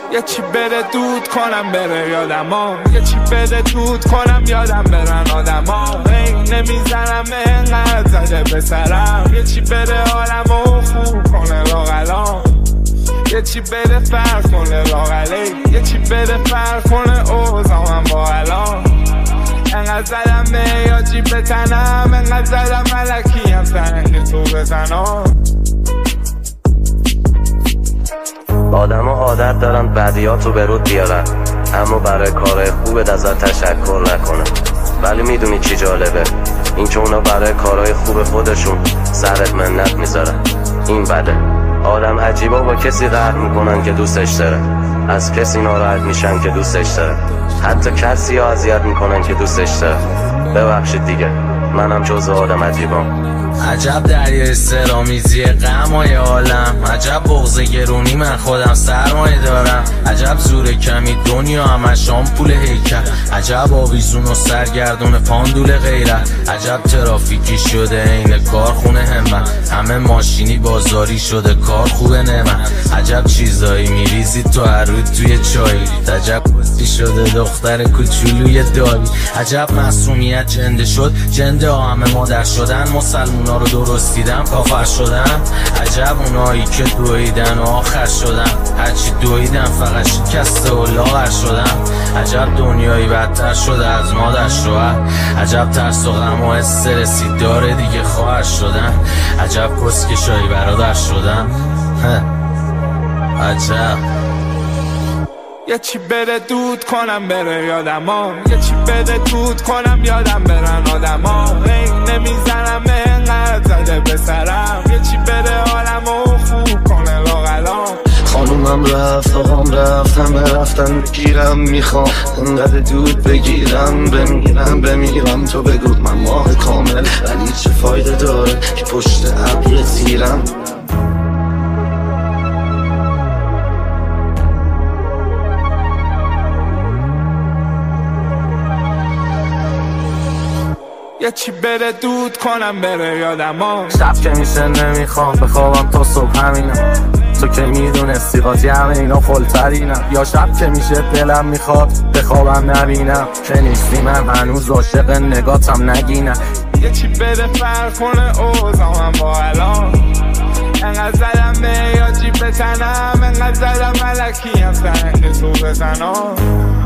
یه چی بده دود کنم بره یادم یه چی بده دود کنم یادم برن آدما نمیزنم انقدر زده به سرم یه چی بده حالمو خوب کنه لاغلام یه چی بده فرق کنه لاغلی یه چی بده فرق کنه اوزامم با الان انقدر زدم میاجی به تنم انقدر زدم ملکی هم سنگ تو بزنم آدم ها عادت دارن بدیاتو به رود بیارن اما برای کارهای خوبت ازت تشکر نکنن ولی میدونی چی جالبه؟ این که اونا برای کارهای خوب خودشون سرت منت میذارن این بده آدم عجیبا با کسی قهر میکنن که دوستش داره از کسی ناراحت میشن که دوستش داره حتی کسی ها اذیت میکنن که دوستش داره ببخشید دیگه منم جزو آدم عجیبام عجب دریای سرامیزی غمای عالم عجب بغض گرونی من خودم سرمایه دارم عجب زور کمی دنیا همش آمپول هیکل عجب آویزون و سرگردون پاندول غیرت عجب ترافیکی شده این کارخونه همت همه ماشینی بازاری شده کار خوبه نعمت عجب چیزایی میریزی تو هر روز توی چایی عجب کسی شده دختر کوچولوی دایی عجب معصومیت جنده شد جنده ها همه مادر شدن مسلمونا رو درست دیدم کافر شدن عجب اونایی که دویدن و آخر شدن هرچی دویدن فقط شکسته و لاغر شدن عجب دنیایی بدتر شده از مادر شوهر عجب ترس و غم و استرسی داره دیگه خواهر شدن عجب کسکشایی برادر شدن عجب یه چی بده دود کنم بره یادم یه چی بده دود کنم یادم برن آدما نمیزنم انقدر زده به سرم یه چی بده حالمو خوب کنه لاغلام خانومم رفت آقام رفت همه رفتن بگیرم میخوام انقدر دود بگیرم بمیرم تو بگو من ماه کامل ولی چه فایده داره که پشت ابر تیرم یه چی بده دود کنم بره یادم شب که میشه نمیخوام بخوابم تا صبح همینم تو که میدونستی قاطی همه اینا فلترینم یا شب که میشه دلم میخواد بخوابم نبینم که نیستی من هنوز عاشق نگاتم نگینم یه چی بده فرق کنه اوزامم با الان انقدر زدم میاجی به تنم انقدر زدم ملکی هم سنگ تو بزنم